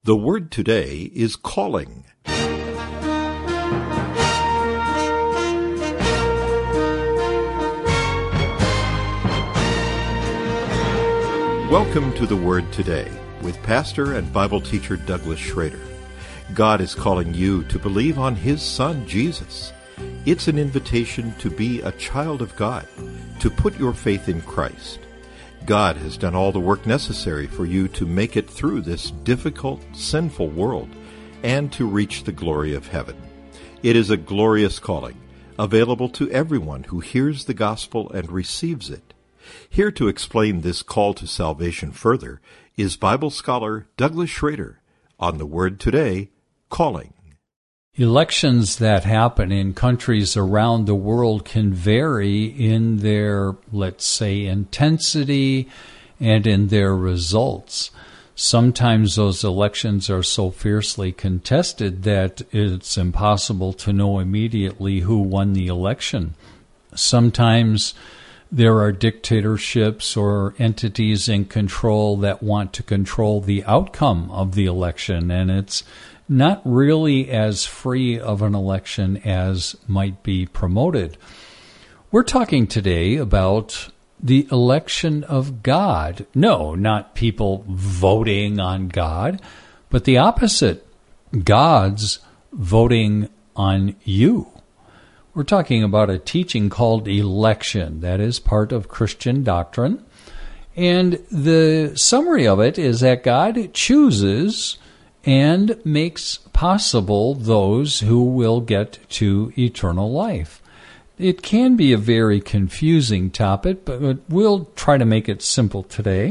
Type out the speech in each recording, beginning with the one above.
The word today is calling. Welcome to the Word Today with pastor and Bible teacher Douglas Schrader. God is calling you to believe on His Son, Jesus. It's an invitation to be a child of God, to put your faith in Christ. God has done all the work necessary for you to make it through this difficult, sinful world and to reach the glory of heaven. It is a glorious calling, available to everyone who hears the gospel and receives it. Here to explain this call to salvation further is Bible scholar Douglas Schrader on the Word Today, Calling. Elections that happen in countries around the world can vary in their, let's say, intensity and in their results. Sometimes those elections are so fiercely contested that it's impossible to know immediately who won the election. Sometimes there are dictatorships or entities in control that want to control the outcome of the election, and it's not really as free of an election as might be promoted. We're talking today about the election of God. No, not people voting on God, but the opposite, God's voting on you. We're talking about a teaching called election that is part of Christian doctrine. And the summary of it is that God chooses and makes possible those who will get to eternal life. It can be a very confusing topic, but we'll try to make it simple today.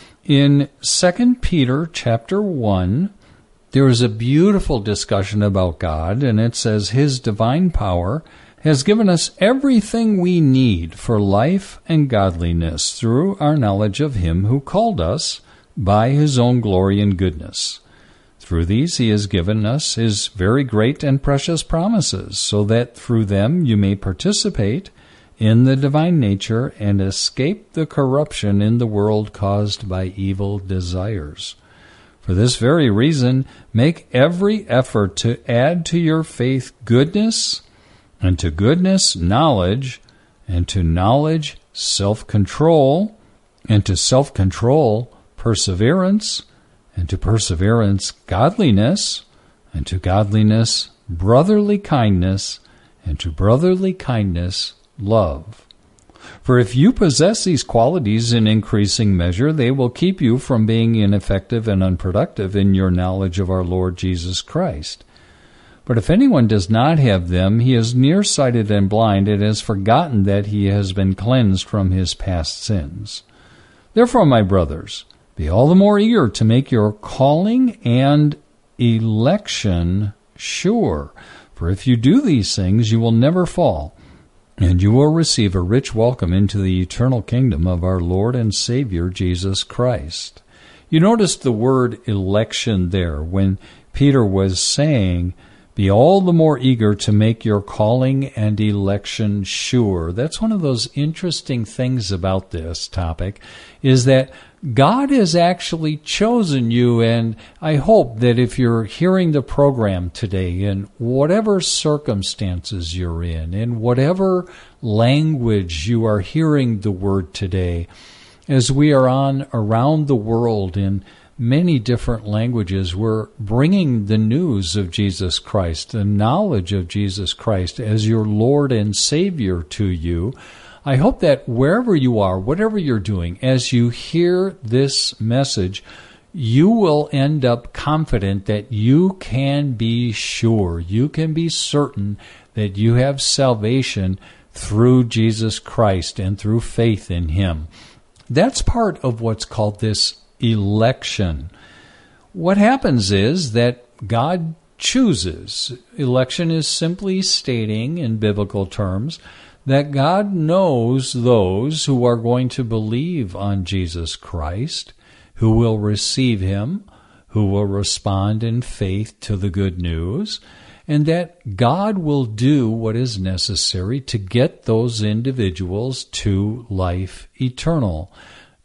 In 2 Peter chapter 1, there is a beautiful discussion about God, and it says, His divine power has given us everything we need for life and godliness through our knowledge of Him who called us by His own glory and goodness. Through these He has given us His very great and precious promises, so that through them you may participate in the divine nature and escape the corruption in the world caused by evil desires. For this very reason, make every effort to add to your faith goodness, and to goodness knowledge, and to knowledge self-control, and to self-control perseverance, and to perseverance godliness, and to godliness brotherly kindness, and to brotherly kindness love. For if you possess these qualities in increasing measure, they will keep you from being ineffective and unproductive in your knowledge of our Lord Jesus Christ. But if anyone does not have them, he is nearsighted and blind, and has forgotten that he has been cleansed from his past sins. Therefore, my brothers, be all the more eager to make your calling and election sure. For if you do these things, you will never fall, and you will receive a rich welcome into the eternal kingdom of our Lord and Savior, Jesus Christ. You noticed the word election there when Peter was saying, be all the more eager to make your calling and election sure. That's one of those interesting things about this topic, is that God has actually chosen you, and I hope that if you're hearing the program today, in whatever circumstances you're in whatever language you are hearing the word today, as we are on around the world in many different languages, we're bringing the news of Jesus Christ, the knowledge of Jesus Christ as your Lord and Savior to you. I hope that wherever you are, whatever you're doing, as you hear this message, you will end up confident that you can be sure, you can be certain that you have salvation through Jesus Christ and through faith in Him. That's part of what's called this election. What happens is that God chooses. Election is simply stating, in biblical terms, that God knows those who are going to believe on Jesus Christ, who will receive Him, who will respond in faith to the good news, and that God will do what is necessary to get those individuals to life eternal.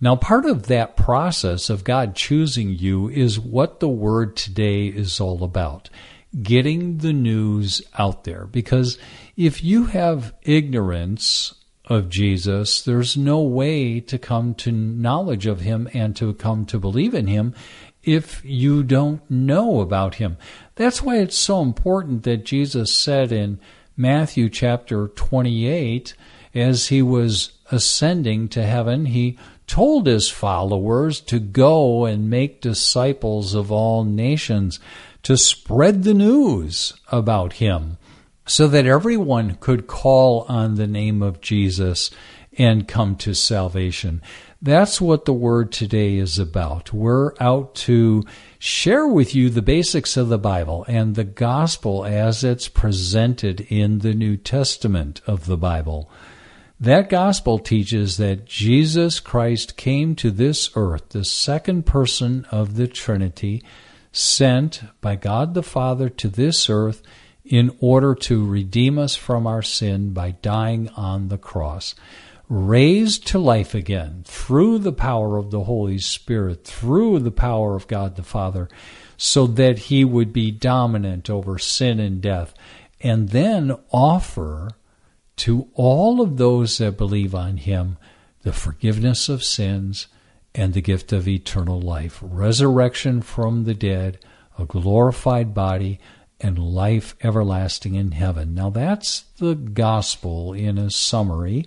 Now, part of that process of God choosing you is what the Word today is all about, getting the news out there. Because if you have ignorance of Jesus, there's no way to come to knowledge of Him and to come to believe in Him if you don't know about Him. That's why it's so important that Jesus said in Matthew chapter 28, as He was ascending to heaven, He told His followers to go and make disciples of all nations, to spread the news about Him, so that everyone could call on the name of Jesus and come to salvation. That's what the Word today is about. We're out to share with you the basics of the Bible and the gospel as it's presented in the New Testament of the Bible. That gospel teaches that Jesus Christ came to this earth, the second person of the Trinity, sent by God the Father to this earth in order to redeem us from our sin by dying on the cross, raised to life again through the power of the Holy Spirit, through the power of God the Father, so that He would be dominant over sin and death, and then offer to all of those that believe on Him the forgiveness of sins and the gift of eternal life, resurrection from the dead, a glorified body, and life everlasting in heaven. Now that's the gospel in a summary.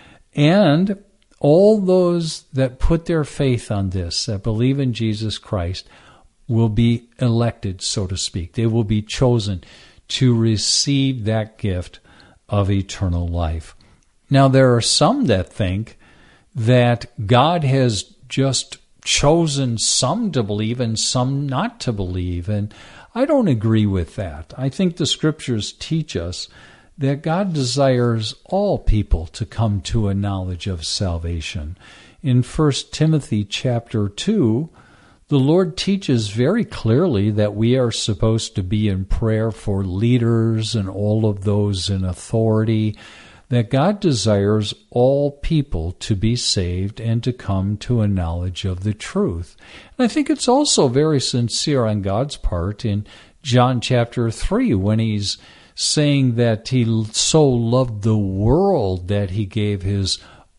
And all those that put their faith on this, that believe in Jesus Christ, will be elected, so to speak. They will be chosen to receive that gift of eternal life. Now, there are some that think that God has just chosen some to believe and some not to believe, and I don't agree with that. I think the Scriptures teach us that God desires all people to come to a knowledge of salvation. In 1 Timothy chapter 2, the Lord teaches very clearly that we are supposed to be in prayer for leaders and all of those in authority, that God desires all people to be saved and to come to a knowledge of the truth. And I think it's also very sincere on God's part in John chapter 3 when He's saying that He so loved the world that He gave His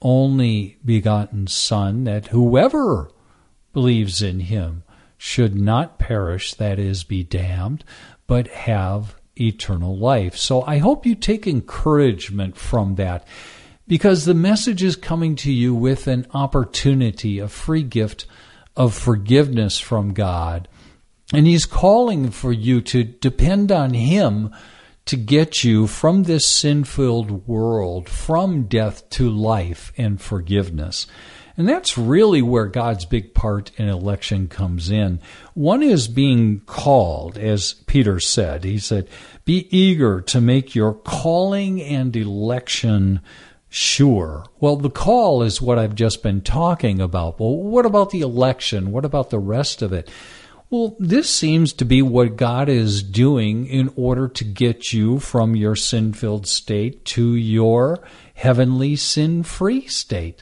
only begotten Son, that whoever believes in Him should not perish, that is, be damned, but have eternal life. So I hope you take encouragement from that, because the message is coming to you with an opportunity, a free gift of forgiveness from God. And He's calling for you to depend on Him to get you from this sin-filled world, from death to life and forgiveness. And that's really where God's big part in election comes in. One is being called, as Peter said. He said, be eager to make your calling and election sure. Well, the call is what I've just been talking about. Well, what about the election? What about the rest of it? Well, this seems to be what God is doing in order to get you from your sin-filled state to your heavenly sin-free state.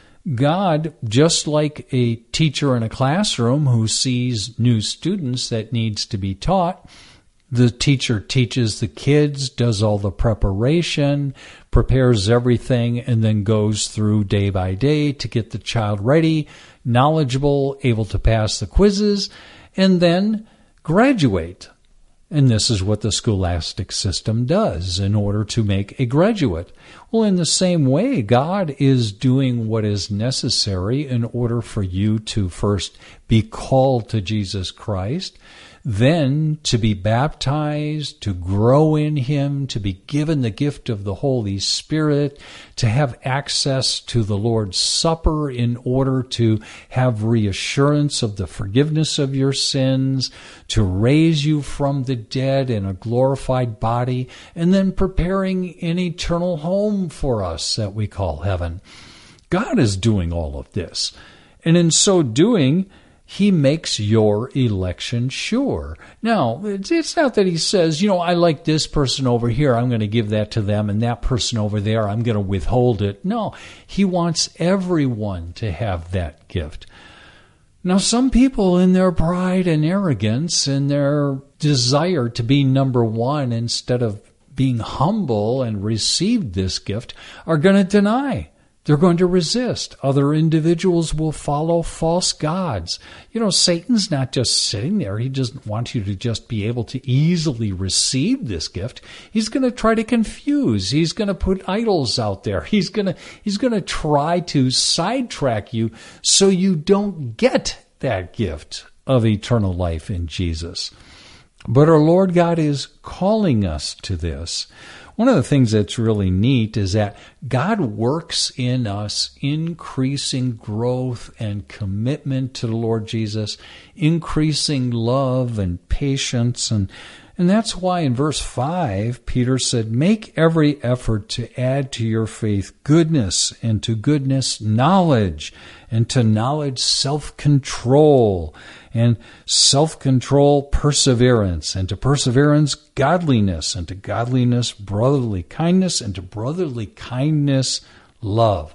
God, just like a teacher in a classroom who sees new students that needs to be taught, the teacher teaches the kids, does all the preparation, prepares everything, and then goes through day by day to get the child ready, knowledgeable, able to pass the quizzes, and then graduate. And this is what the scholastic system does in order to make a graduate. Well, in the same way, God is doing what is necessary in order for you to first be called to Jesus Christ, then to be baptized, to grow in Him, to be given the gift of the Holy Spirit, to have access to the Lord's Supper in order to have reassurance of the forgiveness of your sins, to raise you from the dead in a glorified body, and then preparing an eternal home for us that we call heaven. God is doing all of this. And in so doing, He makes your election sure. Now, it's not that he says, I like this person over here, I'm going to give that to them, and that person over there, I'm going to withhold it. No, he wants everyone to have that gift. Now, some people in their pride and arrogance and their desire to be number one instead of being humble and receive this gift are going to deny. They're going to resist. Other individuals will follow false gods. Satan's not just sitting there. He doesn't want you to just be able to easily receive this gift. He's going to try to confuse. He's going to put idols out there. He's going to try to sidetrack you so you don't get that gift of eternal life in Jesus. But our Lord God is calling us to this. One of the things that's really neat is that God works in us increasing growth and commitment to the Lord Jesus, increasing love and patience. And that's why in verse 5, Peter said, make every effort to add to your faith goodness, and to goodness knowledge, and to knowledge self-control, and self-control perseverance, and to perseverance godliness, and to godliness brotherly kindness, and to brotherly kindness love.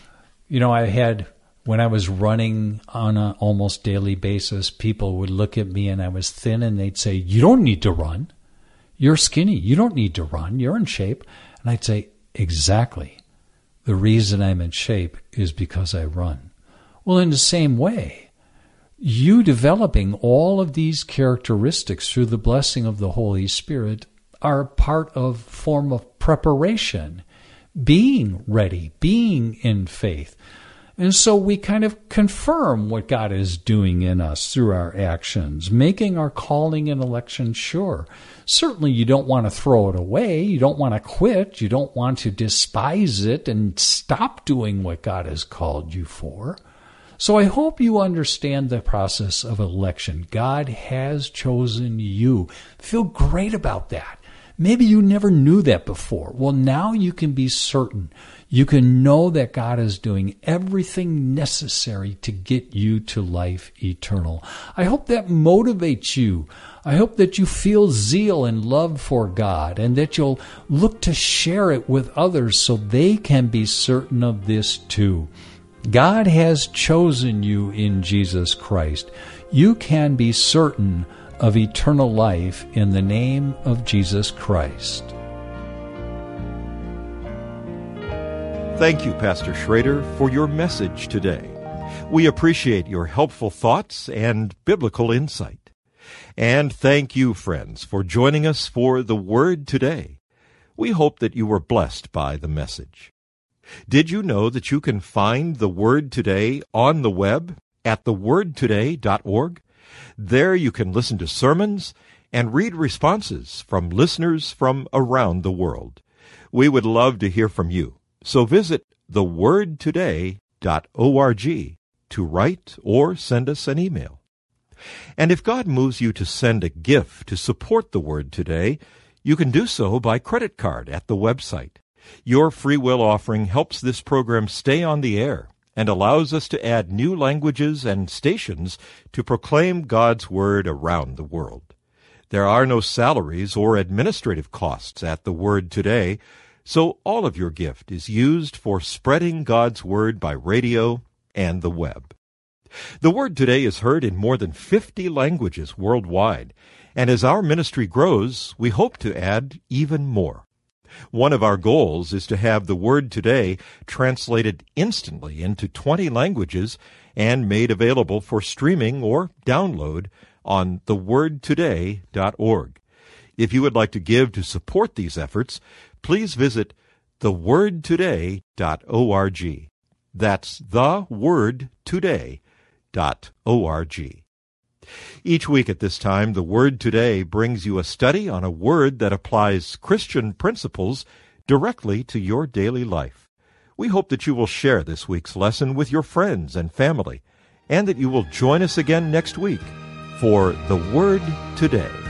When I was running on an almost daily basis, people would look at me and I was thin and they'd say, you don't need to run. You're skinny. You don't need to run. You're in shape. And I'd say, exactly. The reason I'm in shape is because I run. Well, in the same way, you developing all of these characteristics through the blessing of the Holy Spirit are part of form of preparation, being ready, being in faith. And so we kind of confirm what God is doing in us through our actions, making our calling and election sure. Certainly you don't want to throw it away. You don't want to quit. You don't want to despise it and stop doing what God has called you for. So I hope you understand the process of election. God has chosen you. Feel great about that. Maybe you never knew that before. Well, now you can be certain. You can know that God is doing everything necessary to get you to life eternal. I hope that motivates you. I hope that you feel zeal and love for God, and that you'll look to share it with others so they can be certain of this too. God has chosen you in Jesus Christ. You can be certain of eternal life in the name of Jesus Christ. Thank you, Pastor Schrader, for your message today. We appreciate your helpful thoughts and biblical insight. And thank you, friends, for joining us for The Word Today. We hope that you were blessed by the message. Did you know that you can find The Word Today on the web at thewordtoday.org? There you can listen to sermons and read responses from listeners from around the world. We would love to hear from you. So visit thewordtoday.org to write or send us an email. And if God moves you to send a gift to support The Word Today, you can do so by credit card at the website. Your free will offering helps this program stay on the air and allows us to add new languages and stations to proclaim God's Word around the world. There are no salaries or administrative costs at The Word Today, so all of your gift is used for spreading God's Word by radio and the web. The Word Today is heard in more than 50 languages worldwide, and as our ministry grows, we hope to add even more. One of our goals is to have The Word Today translated instantly into 20 languages and made available for streaming or download on thewordtoday.org. If you would like to give to support these efforts, please visit thewordtoday.org. That's thewordtoday.org. Each week at this time, The Word Today brings you a study on a word that applies Christian principles directly to your daily life. We hope that you will share this week's lesson with your friends and family, and that you will join us again next week for The Word Today.